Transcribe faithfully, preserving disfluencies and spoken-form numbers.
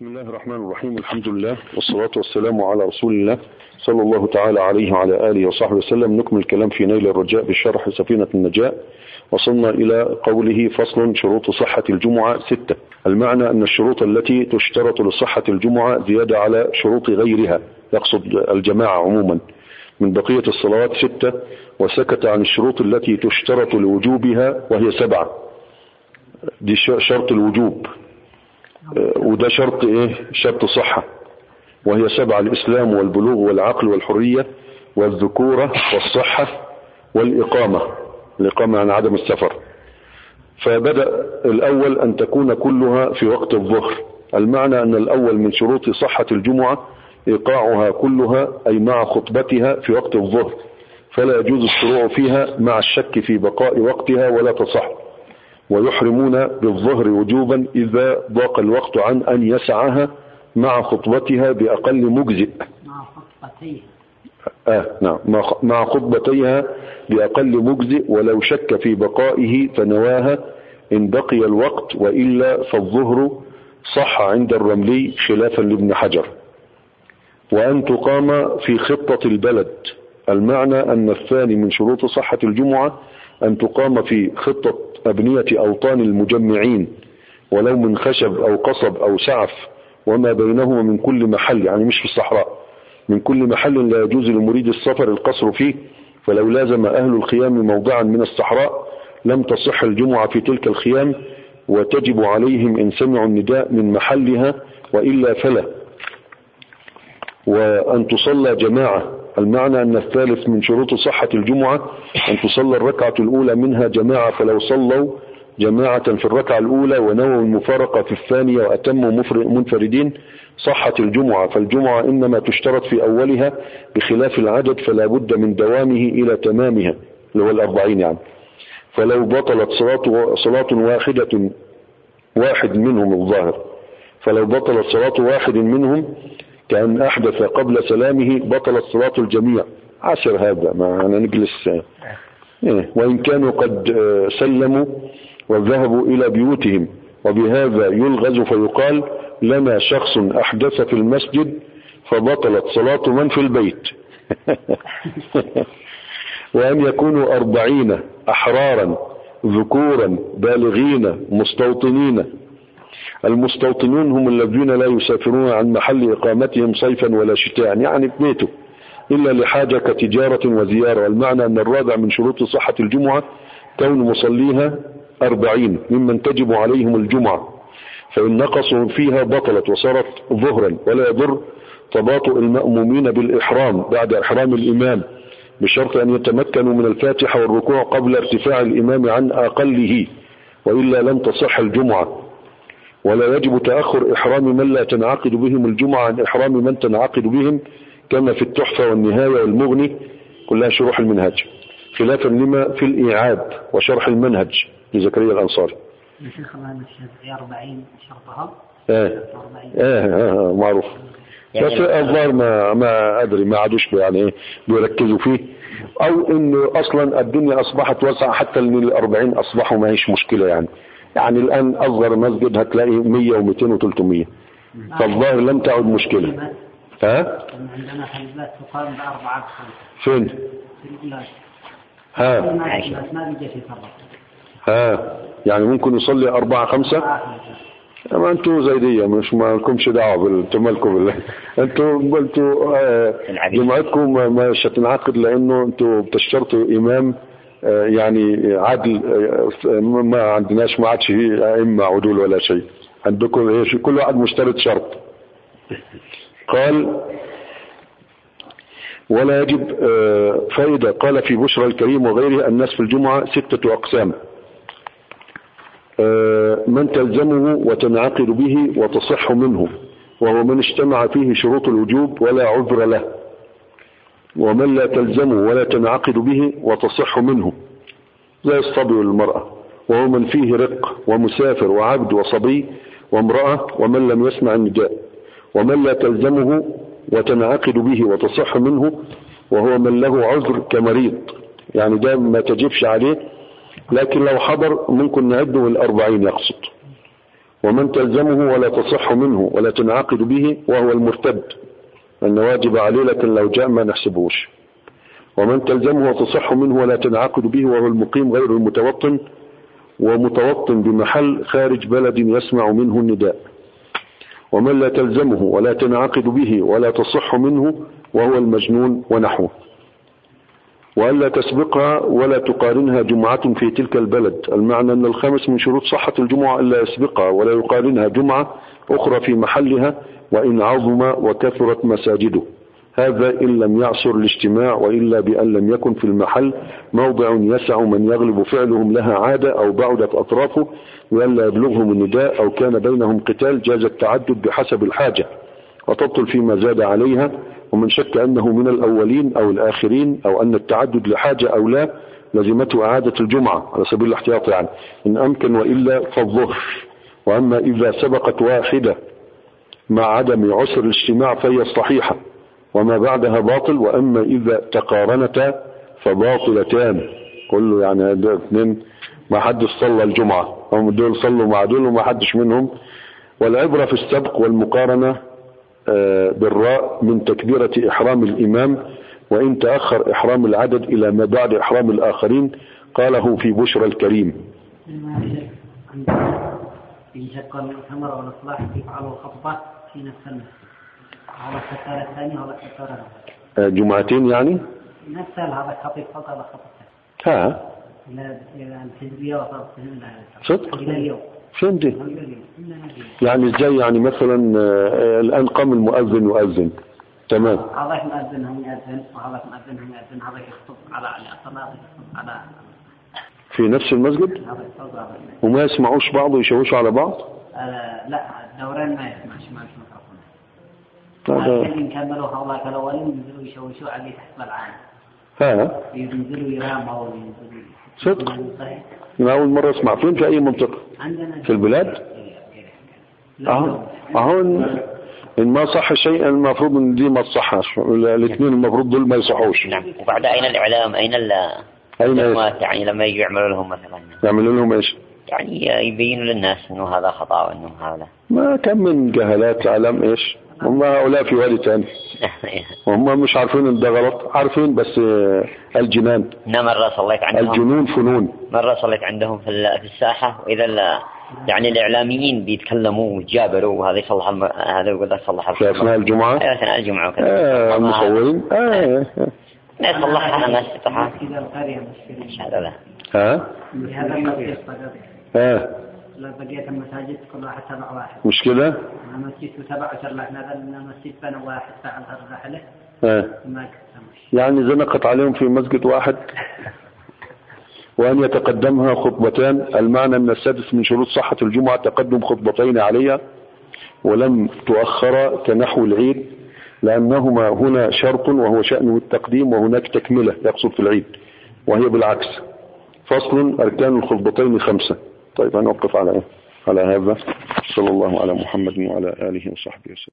بسم الله الرحمن الرحيم. الحمد لله والصلاة والسلام على رسول الله صلى الله تعالى عليه وعلى آله وصحبه وسلم. نكمل الكلام في نيل الرجاء بشرح سفينة النجاة. وصلنا إلى قوله فصل شروط صحة الجمعة ستة. المعنى أن الشروط التي تشترط لصحة الجمعة زيادة على شروط غيرها، يقصد الجماعة عموما، من بقية الصلوات ستة، وسكت عن الشروط التي تشترط لوجوبها وهي سبعة. دي شرط الوجوب، وده شرط ايه؟ شرط صحة، وهي سبعة: الإسلام والبلوغ والعقل والحرية والذكورة والصحة والإقامة. الإقامة عن عدم السفر. فبدأ الأول أن تكون كلها في وقت الظهر. المعنى أن الأول من شروط صحة الجمعة إيقاعها كلها، أي مع خطبتها في وقت الظهر، فلا يجوز الشروع فيها مع الشك في بقاء وقتها ولا تصح. ويحرمون بالظهر وجوبا إذا ضاق الوقت عن أن يسعها مع خطبتها بأقل مجزئ. مع خطبتيها آه نعم مع خطبتيها بأقل مجزئ، ولو شك في بقائه فنواها إن بقي الوقت، وإلا فالظهر صح عند الرملي خلافا لابن حجر. وأن تقام في خطة البلد. المعنى أن الثاني من شروط صحة الجمعة أن تقام في خطة أبنية أوطان المجمعين، ولو من خشب أو قصب أو سعف وما بينهما من كل محل، يعني مش في الصحراء، من كل محل لا يجوز لمريد السفر القصر فيه. فلو لازم أهل الخيام موضعا من الصحراء لم تصح الجمعة في تلك الخيام، وتجب عليهم إن سمعوا النداء من محلها، وإلا فلا. وأن تصلى جماعة. المعنى أن الثالث من شروط صحة الجمعة أن تصلى الركعة الأولى منها جماعة، فلو صلوا جماعة في الركعة الأولى ونووا المفارقة في الثانية وأتموا منفردين صحت الجمعة. فالجمعة إنما تشترط في أولها بخلاف العدد، فلا بد من دوامه إلى تمامها، اللي هو الأربعين يعني. فلو بطلت صلاة, صلاة واحدة واحد منهم الظاهر فلو بطلت صلاة واحد منهم كأن أحدث قبل سلامه بطلت صلاة الجميع. عشر هذا ما أنا نجلس إيه. وإن كانوا قد سلموا وذهبوا إلى بيوتهم، وبهذا يلغز فيقال لنا شخص أحدث في المسجد فبطلت صلاة من في البيت. وأن يكونوا أربعين أحرارا ذكورا بالغين مستوطنين. المستوطنون هم الذين لا يسافرون عن محل إقامتهم صيفا ولا شتاء، يعني بيته، إلا لحاجة كتجارة وزيارة. والمعنى أن الرابع من شروط صحة الجمعة كون مصليها أربعين ممن تجب عليهم الجمعة، فإن نقصوا فيها بطلت وصارت ظهرا. ولا يضر تباطؤ المأمومين بالإحرام بعد إحرام الإمام، بشرط أن يتمكنوا من الفاتحة والركوع قبل ارتفاع الإمام عن أقله، وإلا لم تصح الجمعة. ولا يجب تأخر إحرام من لا تنعقد بهم الجمعة عن إحرام من تنعقد بهم، كما في التحفة والنهاية والمغني، كلها شروح المنهج، خلافا لما في الإيعاد وشرح المنهج لزكريا الأنصاري. شيخ الله الشافعي أربعين شرطها. آه. آه. آه. آه. معروف. بس الظاهر ما ما أدري ما عادوش يعني إيه بيركزوا فيه، أو إنه أصلا الدنيا أصبحت واسعة حتى إن الأربعين أصبحوا ما هيش مشكلة يعني. يعني الآن أصغر مسجد هتلاقي مية ومئتين وثلاثمية، فالظاهر لم تعد مشكلة. ها؟ عندنا حلبات تقام بأربعة خمسة. فين؟ في البلاد. ها؟ ما بيجي في فرق. ها؟ يعني ممكن يصلي أربعة خمسة؟ ما أنتوا زي دي، مش ما لكمش دعوة بالتملكوا بالله. أنتوا قلتوا آه جمعتكم مش هتنعقد لأنه أنتوا بتشترطوا إمام آه يعني عدل. آه ما عندناش، ما عادش إما عدول ولا شيء عندكم. كل واحد مشترط شرط. قال ولا يجب آه فائدة. قال في بشرى الكريم وغيره الناس في الجمعة ستة أقسام: من تلزمه وتنعقد به وتصح منه، وهو من اجتمع فيه شروط الوجوب ولا عذر له، ومن لا تلزمه ولا تنعقد به وتصح منه لا يستطيع المرأة، وهو من فيه رق ومسافر وعبد وصبي وامرأة ومن لم يسمع النداء. ومن لا تلزمه وتنعقد به وتصح منه وهو من له عذر كمريض، يعني ده ما تجبش عليه، لكن لو حضر ممكن نعده الأربعين يقصد. ومن تلزمه ولا تصح منه ولا تنعقد به وهو المرتد، أن واجب عليه لكن لو جاء ما نحسبوش. ومن تلزمه وتصح منه ولا تنعقد به وهو المقيم غير المتوطن، ومتوطن بمحل خارج بلد يسمع منه النداء. ومن لا تلزمه ولا تنعقد به ولا تصح منه وهو المجنون ونحوه. وألا تسبقها ولا تقارنها جمعة في تلك البلد، المعنى أن الخامس من شروط صحة الجمعة ألا يسبقها ولا يقارنها جمعة أخرى في محلها وإن عظم وكثرت مساجده، هذا إن لم يعسر الاجتماع، وإلا بأن لم يكن في المحل موضع يسع من يغلب فعلهم لها عادة أو بعدت أطرافه وألا يبلغهم النداء أو كان بينهم قتال، جاز التعدد بحسب الحاجة وتبطل فيما زاد عليها. ومن شك أنه من الأولين أو الآخرين أو أن التعدد لحاجة أو لا لزمته إعادة الجمعة على سبيل الاحتياط يعني إن أمكن، وإلا فالظهر. وأما إذا سبقت واحدة مع عدم عسر الاجتماع فهي الصحيحة وما بعدها باطل. وأما إذا تقارنتا فباطلتان، كله يعني هذول اثنين ما حدش صلى الجمعة، هم دول صلوا مع دول وما حدش منهم. والعبرة في السبق والمقارنة بالراء من تكبيرة إحرام الإمام، وإن تأخر إحرام العدد إلى ما بعد إحرام الآخرين قاله في بشرى الكريم. يشكل الثمر والإصلاح يفعلوا خطبة في نفس المسجد على الكفارة الثانية ولا الكفارة جمعتين يعني نفس هذا خطيب فوق هذا خطيب ها إلى إلى الحزبية وصارت صدق إلى اليوم. فين دي يعني ازاي يعني مثلا آه الآن قام المؤذن يؤذن تمام، هذا مؤذن هم يؤذن وهذا مؤذن هم يؤذن، هذا يخطب على الصلاة يخطب على في نفس المسجد وما يسمعوش بعض ويشوشوا على بعض. آه لا الدورين ما يسمعش ما يسمعون هذا إن كملوا هؤلاء الأولين ينزلوا يشوشوا عليه تحت العام ها ينزلوا يراموا وينزلوا صدق. أنا أول مرة أسمع. فين في أي منطقة في البلاد؟ أهو أهو إن ما صح شيء المفروض إن دي ما تصحش، الاثنين المفروض دول ما يصحوش. نعم. وبعد أين الإعلام أين ال أين يعني لما يجوا يعملوا لهم مثلا يعملوا لهم إيش؟ يعني يبينوا للناس إنه هذا خطأ وإنه هذا ما كم من جهالات علم إيش، هم هؤلاء في وادي تاني وهم مش عارفين إن ده غلط، عارفين بس الجنان. أنا مرة صليت عندهم الجنون فنون. مرة صليت عندهم في في الساحة، وإذا يعني الإعلاميين بيتكلموا ويتجابروا وهذا يصلح الم... هذا يقول لك صلح في أثناء الجمعة. أيوة أثناء الجمعة وكذا. آه المصورين. آه. لا صلحها أنا استطاع. هذا لا. ها؟ هذا المسجد ها. لا بقيت المساجد كل واحد تبع واحد. مش كده؟ المسجد تبع شرعنا هذا المسجد بنى واحد فعل الرحلة. ها. ما كتمش. يعني زنقت عليهم في مسجد واحد. وأن يتقدمها خطبتان، المعنى أن السادس من شروط صحة الجمعة تقدم خطبتين عليها ولم تؤخر كنحو العيد، لأنهما هنا شرط وهو شأنه التقديم وهناك تكملة يقصد في العيد، وهي بالعكس. فصل: أركان الخطبتين خمسة. طيب هنوقف على على هذا. صلى الله على محمد وعلى آله وصحبه وسلم.